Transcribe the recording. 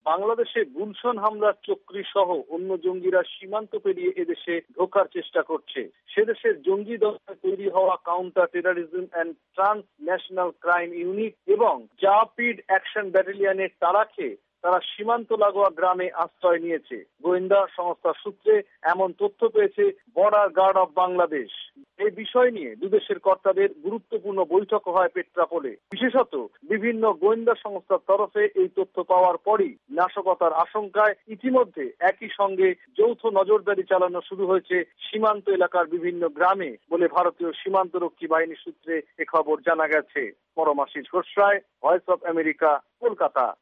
বাংলাদেশে গুলশান হামলার চক্রী সহ অন্য জঙ্গিরা সীমান্ত পেরিয়ে এদেশে ঢোকার চেষ্টা করছে। সেদেশের জঙ্গি দলে তৈরি হওয়া counter terrorism and transnational crime unit এবং র্যাপিড অ্যাকশন ব্যাটালিয়নের তাড়া খেয়ে তারা সীমান্ত লাগোয়া গ্রামে আশ্রয় নিয়েছে। গোয়েন্দা সংস্থার সূত্রে এমন তথ্য পেয়েছে বর্ডার গার্ড অব বাংলাদেশ। এই বিষয় নিয়ে দুদেশের কর্তাদের গুরুত্বপূর্ণ বৈঠক হয় পেট্রাপোলে। বিশেষত বিভিন্ন গোয়েন্দা সংস্থার তরফে এই তথ্য পাওয়ার পরই নাশকতার আশঙ্কায় ইতিমধ্যে একই সঙ্গে যৌথ নজরদারি চালানো শুরু হয়েছে সীমান্ত এলাকার বিভিন্ন গ্রামে বলে ভারতীয় সীমান্তরক্ষী বাহিনী সূত্রে এ খবর জানা গেছে। Paramashis Ghosh Roy, voice of America, Kolkata.